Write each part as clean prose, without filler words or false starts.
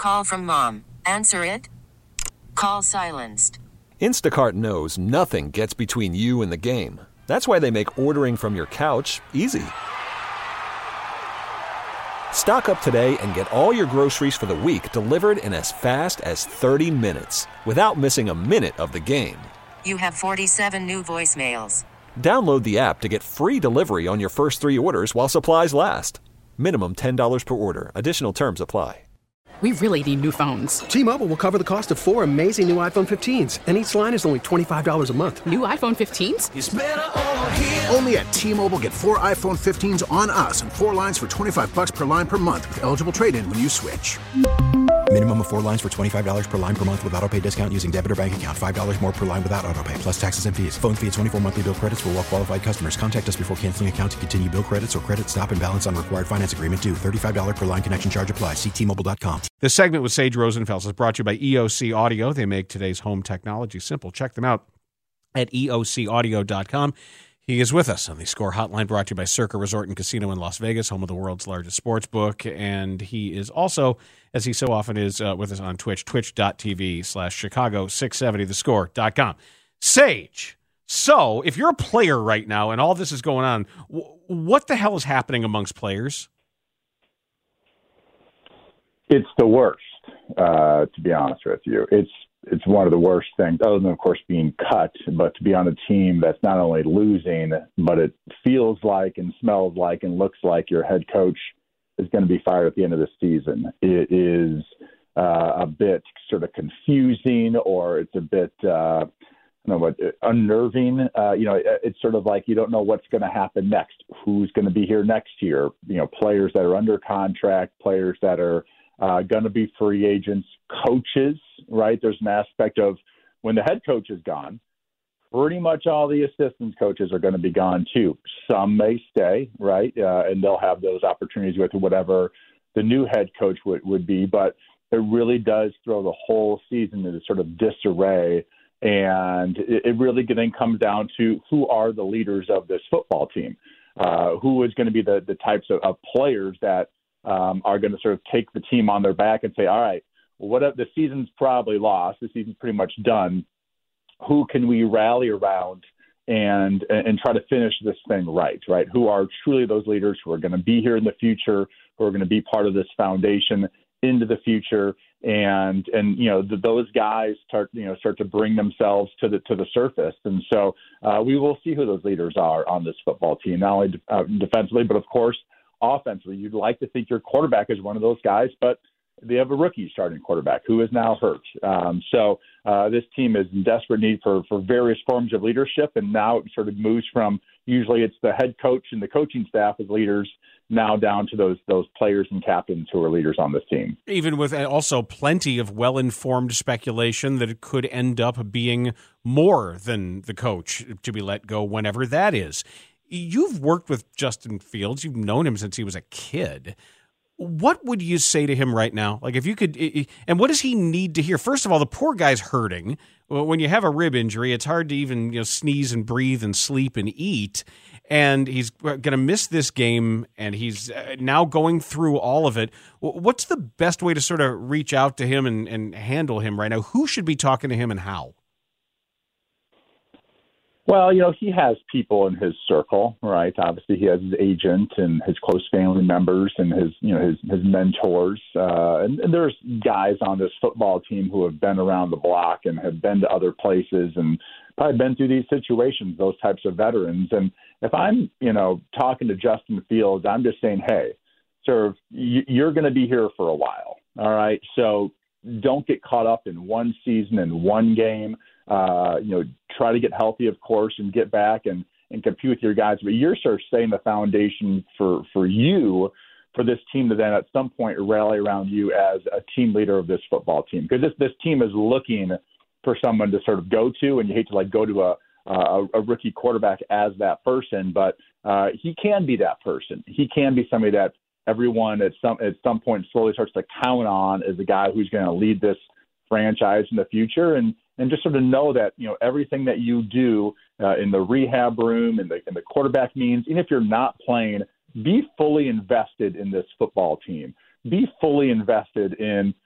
Call from mom. Answer it. Call silenced. Instacart knows nothing gets between you and the game. That's why they make ordering from your couch easy. Stock up today and get all your groceries for the week delivered in as fast as 30 minutes without missing a minute of the game. You have 47 new voicemails. Download the app to get free delivery on your first 3 orders while supplies last. Minimum $10 per order. Additional terms apply. We really need new phones. T-Mobile will cover the cost of 4 amazing new iPhone 15s, and each line is only $25 a month. New iPhone 15s? It's better over here. Only at T-Mobile, get 4 iPhone 15s on us and 4 lines for $25 per line per month with eligible trade-in when you switch. Minimum of 4 lines for $25 per line per month with autopay discount using debit or bank account. $5 more per line without autopay, plus taxes and fees. Phone fee at 24 monthly bill credits for well-qualified customers. Contact us before canceling account to continue bill credits or credit stop and balance on required finance agreement due. $35 per line connection charge applies. See T-Mobile.com. This segment with Sage Rosenfels is brought to you by EOC Audio. They make today's home technology simple. Check them out at EOCaudio.com. He is with us on the Score Hotline, brought to you by Circa Resort and Casino in Las Vegas, home of the world's largest sports book. And he is also, as he so often is, with us on Twitch, twitch.tv/Chicago670thescore.com. Sage, so if you're a player right now and all this is going on, what the hell is happening amongst players? It's the worst, to be honest with you. It's one of the worst things, other than, of course, being cut, but to be on a team that's not only losing, but it feels like and smells like and looks like your head coach is going to be fired at the end of the season. It is a bit sort of confusing, or it's a bit, unnerving. It's sort of like you don't know what's going to happen next. Who's going to be here next year? Players that are under contract, players that are going to be free agents, coaches, right? There's an aspect of when the head coach is gone, pretty much all the assistant coaches are going to be gone too. Some may stay, right? And they'll have those opportunities with whatever the new head coach would be. But it really does throw the whole season into sort of disarray. And it really then comes down to who are the leaders of this football team, who is going to be the types of players that are going to sort of take the team on their back and say, all right, the season's probably lost. The season's pretty much done. Who can we rally around and try to finish this thing right? Who are truly those leaders who are going to be here in the future, who are going to be part of this foundation into the future, and those guys start to bring themselves to the surface. And so we will see who those leaders are on this football team, not only defensively, but of course offensively. You'd like to think your quarterback is one of those guys, but they have a rookie starting quarterback who is now hurt. So this team is in desperate need for various forms of leadership, and now it sort of moves from usually it's the head coach and the coaching staff as leaders now down to those players and captains who are leaders on this team. Even with also plenty of well-informed speculation that it could end up being more than the coach to be let go whenever that is. You've worked with Justin Fields. You've known him since he was a kid. What would you say to him right now? Like, if you could, and what does he need to hear? First of all, the poor guy's hurting. When you have a rib injury, it's hard to even sneeze and breathe and sleep and eat. And he's going to miss this game, and he's now going through all of it. What's the best way to sort of reach out to him and handle him right now? Who should be talking to him and how? Well, he has people in his circle, right? Obviously, he has his agent and his close family members and his mentors. And there's guys on this football team who have been around the block and have been to other places and probably been through these situations, those types of veterans. And if I'm, talking to Justin Fields, I'm just saying, hey, sir, you're going to be here for a while, all right? So don't get caught up in one season and one game. Try to get healthy, of course, and get back and compete with your guys. But you're sort of setting the foundation for you, for this team to then at some point rally around you as a team leader of this football team. Because this team is looking for someone to sort of go to, and you hate to go to a rookie quarterback as that person, but he can be that person. He can be somebody that everyone at some point slowly starts to count on as the guy who's going to lead this franchise in the future, and just sort of know that, everything that you do in the rehab room and the quarterback means, even if you're not playing, be fully invested in this football team. Be fully invested in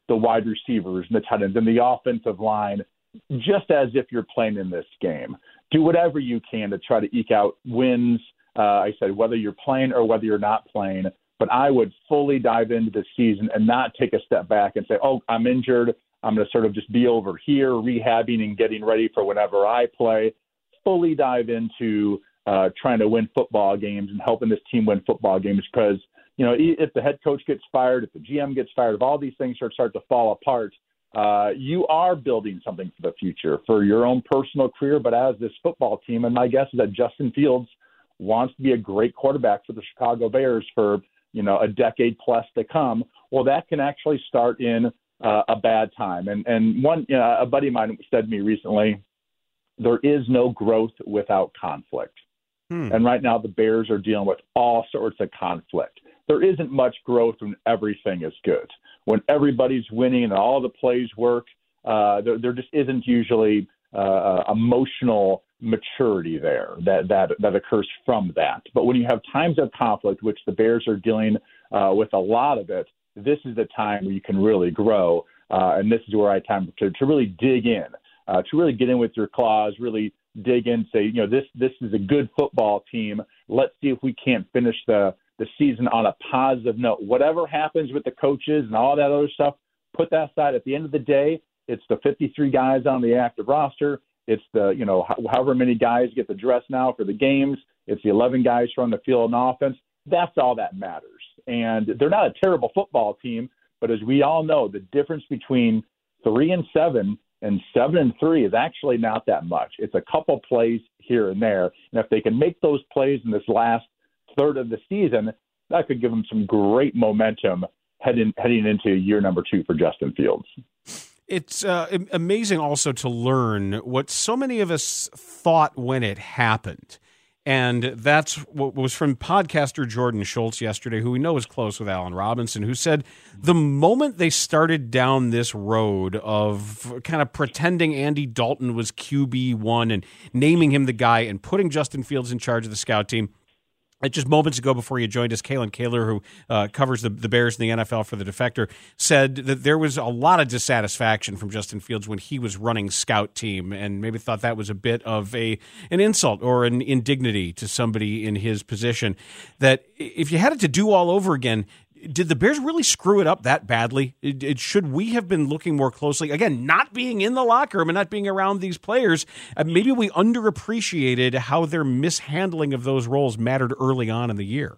the wide receivers and the tight ends and the offensive line, just as if you're playing in this game. Do whatever you can to try to eke out wins. I said, whether you're playing or whether you're not playing, but I would fully dive into the season and not take a step back and say, oh, I'm injured. I'm going to sort of just be over here rehabbing and getting ready for whenever I play. Fully dive into trying to win football games and helping this team win football games, because, you know, if the head coach gets fired, if the GM gets fired, if all these things start to fall apart, you are building something for the future, for your own personal career, but as this football team. And my guess is that Justin Fields wants to be a great quarterback for the Chicago Bears for, you know, a decade plus to come. Well, that can actually start in a bad time. And one, a buddy of mine said to me recently, there is no growth without conflict. And right now the Bears are dealing with all sorts of conflict. There isn't much growth when everything is good. When everybody's winning and all the plays work, there just isn't usually emotional maturity there that occurs from that. But when you have times of conflict, which the Bears are dealing with a lot of it, this is the time where you can really grow. And this is where I have time to really dig in, to really get in with your claws, really dig in, say, you know, this is a good football team. Let's see if we can't finish the season on a positive note. Whatever happens with the coaches and all that other stuff, put that aside. At the end of the day, it's the 53 guys on the active roster. It's the, you know, however many guys get the dress now for the games. It's the 11 guys from the field and offense. That's all that matters. And they're not a terrible football team, but as we all know, the difference between 3-7 and 7-3 is actually not that much. It's a couple plays here and there. And if they can make those plays in this last third of the season, that could give them some great momentum heading into year number 2 for Justin Fields. It's amazing also to learn what so many of us thought when it happened. And that's what was from podcaster Jordan Schultz yesterday, who we know is close with Allen Robinson, who said the moment they started down this road of kind of pretending Andy Dalton was QB1 and naming him the guy and putting Justin Fields in charge of the scout team, just moments ago before you joined us, Kalen Kaler, who covers the Bears and the NFL for The Defector, said that there was a lot of dissatisfaction from Justin Fields when he was running scout team, and maybe thought that was a bit of an insult or an indignity to somebody in his position. That if you had it to do all over again, did the Bears really screw it up that badly? Should we have been looking more closely? Again, not being in the locker room and not being around these players, maybe we underappreciated how their mishandling of those roles mattered early on in the year.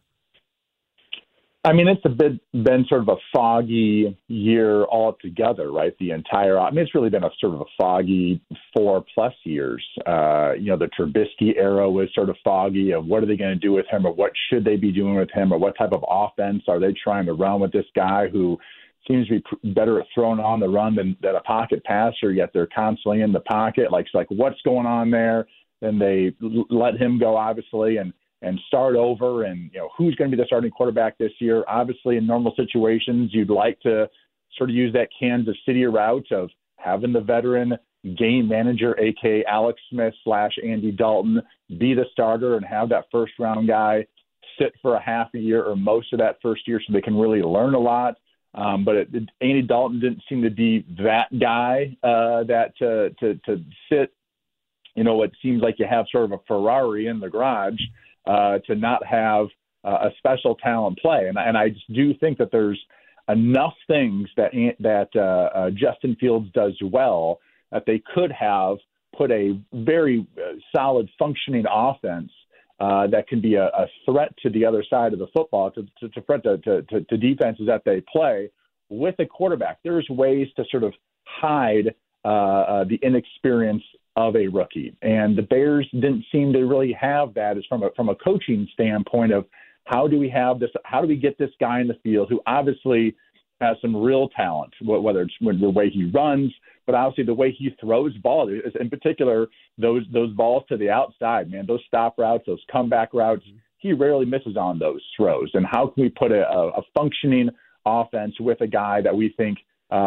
I mean, it's been sort of a foggy year altogether, right? It's really been a sort of a foggy 4+ years. The Trubisky era was sort of foggy of what are they going to do with him, or what should they be doing with him, or what type of offense are they trying to run with this guy who seems to be better at throwing on the run than a pocket passer, yet they're constantly in the pocket. It's like what's going on there? Then they let him go, obviously, and start over, and who's going to be the starting quarterback this year. Obviously, in normal situations, you'd like to sort of use that Kansas City route of having the veteran game manager, aka Alex Smith / Andy Dalton, be the starter and have that first round guy sit for a half a year or most of that first year so they can really learn a lot. But Andy Dalton didn't seem to be that guy that to sit. It seems like you have sort of a Ferrari in the garage. To not have a special talent play. And I just do think that there's enough things that Justin Fields does well that they could have put a very solid functioning offense that can be a threat to the other side of the football, to threat to defenses that they play with a quarterback. There's ways to sort of hide the inexperience of a rookie. And the Bears didn't seem to really have that as from a coaching standpoint of how do we have this, how do we get this guy in the field who obviously has some real talent, whether it's the way he runs, but obviously the way he throws balls, in particular, those balls to the outside, man, those stop routes, those comeback routes, he rarely misses on those throws. And how can we put a functioning offense with a guy that we think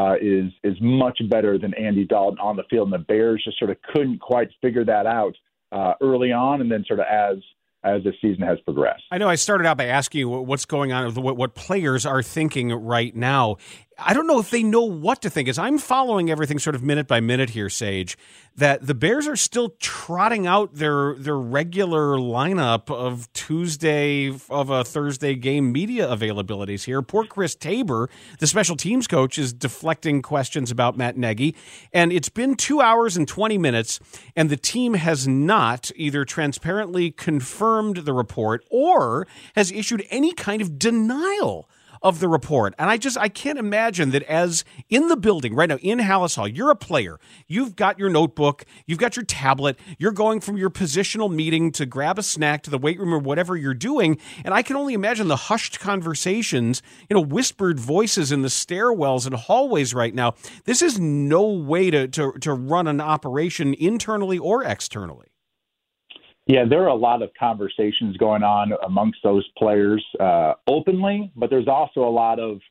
is much better than Andy Dalton on the field, and the Bears just sort of couldn't quite figure that out early on, and then sort of as the season has progressed. I know I started out by asking you what's going on, what players are thinking right now. I don't know if they know what to think. As I'm following everything sort of minute by minute here, Sage, that the Bears are still trotting out their regular lineup of Tuesday of a Thursday game media availabilities here. Poor Chris Tabor, the special teams coach, is deflecting questions about Matt Nagy. And it's been 2 hours and 20 minutes, and the team has not either transparently confirmed the report or has issued any kind of denial of the report. And I can't imagine that as in the building right now in Halas Hall, you're a player. You've got your notebook, you've got your tablet, you're going from your positional meeting to grab a snack to the weight room or whatever you're doing. And I can only imagine the hushed conversations, whispered voices in the stairwells and hallways right now. This is no way to run an operation internally or externally. Yeah, there are a lot of conversations going on amongst those players openly, but there's also a lot of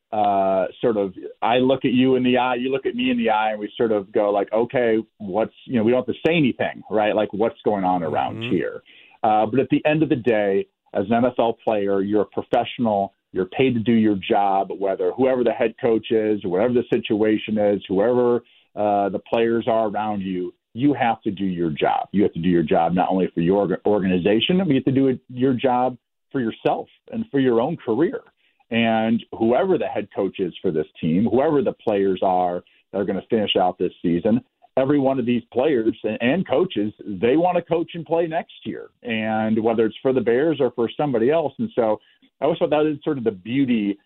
sort of, I look at you in the eye, you look at me in the eye, and we sort of go like, okay, we don't have to say anything, right? Like, what's going on around here? But at the end of the day, as an NFL player, you're a professional. You're paid to do your job, whoever the head coach is, whatever the situation is, whoever the players are around you. You have to do your job. You have to do your job not only for your organization, but you have to do your job for yourself and for your own career. And whoever the head coach is for this team, whoever the players are that are going to finish out this season, every one of these players and coaches, they want to coach and play next year. And whether it's for the Bears or for somebody else. And so I always thought that is sort of the beauty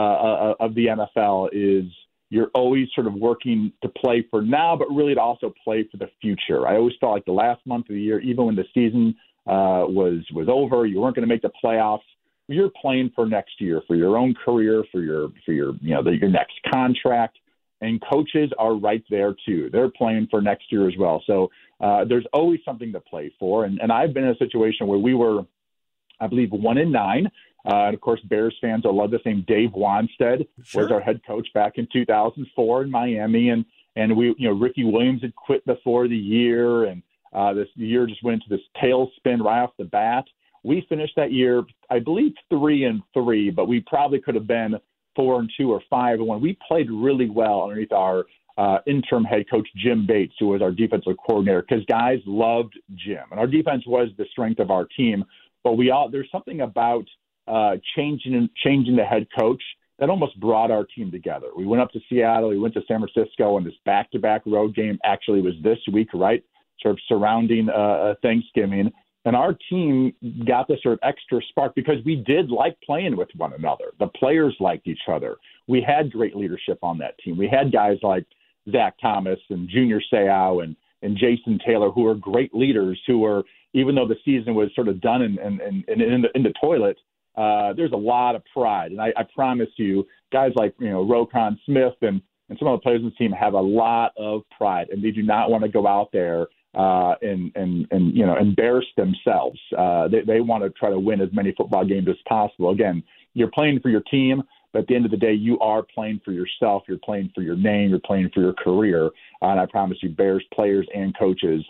of the NFL is you're always sort of working to play for now, but really to also play for the future. I always felt like the last month of the year, even when the season was over, you weren't going to make the playoffs. You're playing for next year, for your own career, for your next contract. And coaches are right there too. They're playing for next year as well. So there's always something to play for. And I've been in a situation where we were, I believe, 1-9. And of course, Bears fans will love this name. Dave Wanstead was our head coach back in 2004 in Miami, and we, Ricky Williams had quit before the year, and this year just went into this tailspin right off the bat. We finished that year, I believe, 3-3, but we probably could have been 4-2 or 5-1. We played really well underneath our interim head coach Jim Bates, who was our defensive coordinator, because guys loved Jim, and our defense was the strength of our team. But there's something about changing the head coach that almost brought our team together. We went up to Seattle, we went to San Francisco, and this back-to-back road game actually was this week, right, sort of surrounding Thanksgiving. And our team got this sort of extra spark because we did like playing with one another. The players liked each other. We had great leadership on that team. We had guys like Zach Thomas and Junior Seau and Jason Taylor, who are great leaders, who were, even though the season was sort of done and in the toilet, there's a lot of pride. And I promise you, guys like, Roquan Smith and some of the players on the team have a lot of pride, and they do not want to go out there and embarrass themselves. They want to try to win as many football games as possible. Again, you're playing for your team, but at the end of the day, you are playing for yourself. You're playing for your name. You're playing for your career. And I promise you, Bears players and coaches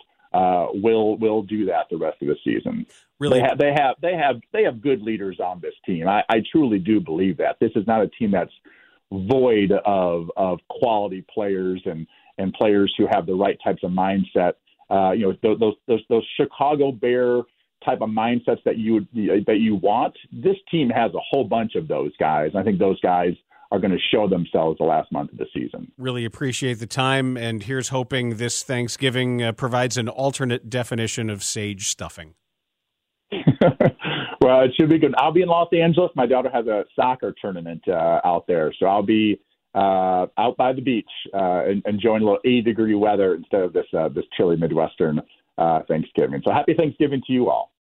will do that the rest of the season. Really, they have good leaders on this team. I truly do believe that this is not a team that's void of quality players and players who have the right types of mindset. Those Chicago Bear type of mindsets that you want. This team has a whole bunch of those guys. I think those guys are going to show themselves the last month of the season. Really appreciate the time, and here's hoping this Thanksgiving provides an alternate definition of sage stuffing. Well, it should be good. I'll be in Los Angeles. My daughter has a soccer tournament out there, so I'll be out by the beach enjoying a little 80-degree weather instead of this chilly Midwestern Thanksgiving. So happy Thanksgiving to you all.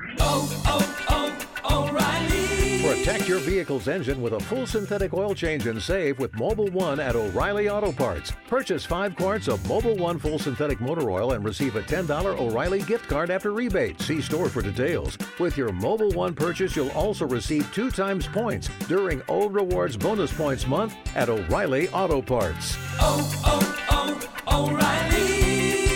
O'Reilly. Protect your vehicle's engine with a full synthetic oil change and save with Mobil 1 at O'Reilly Auto Parts. Purchase 5 quarts of Mobil 1 full synthetic motor oil and receive a $10 O'Reilly gift card after rebate. See store for details. With your Mobil 1 purchase, you'll also receive 2 times points during O Rewards Bonus Points Month at O'Reilly Auto Parts.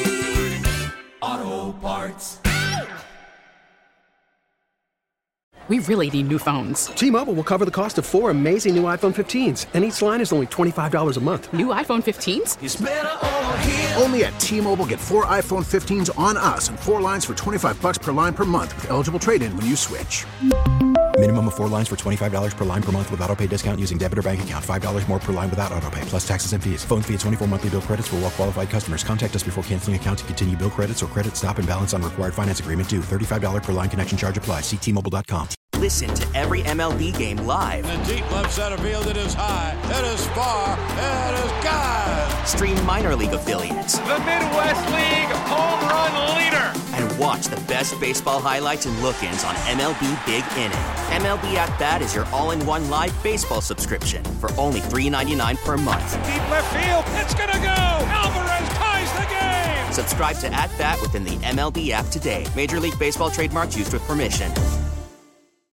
O'Reilly Auto Parts. We really need new phones. T-Mobile will cover the cost of 4 amazing new iPhone 15s, and each line is only $25 a month. New iPhone 15s? It's better over here. Only at T-Mobile, get 4 iPhone 15s on us and 4 lines for $25 per line per month with eligible trade-in when you switch. Minimum of 4 lines for $25 per line per month with autopay discount using debit or bank account. $5 more per line without autopay, plus taxes and fees. Phone fee at 24 monthly bill credits for well-qualified customers. Contact us before canceling account to continue bill credits or credit stop and balance on required finance agreement due. $35 per line connection charge applies. See T-Mobile.com. Listen to every MLB game live. In the deep left center field, it is high, it is far, it is gone. Stream minor league affiliates. The Midwest League home run leader. And watch the best baseball highlights and look-ins on MLB Big Inning. MLB At Bat is your all-in-one live baseball subscription for only $3.99 per month. Deep left field, it's gonna go. Alvarez ties the game. Subscribe to At Bat within the MLB app today. Major League Baseball trademarks used with permission.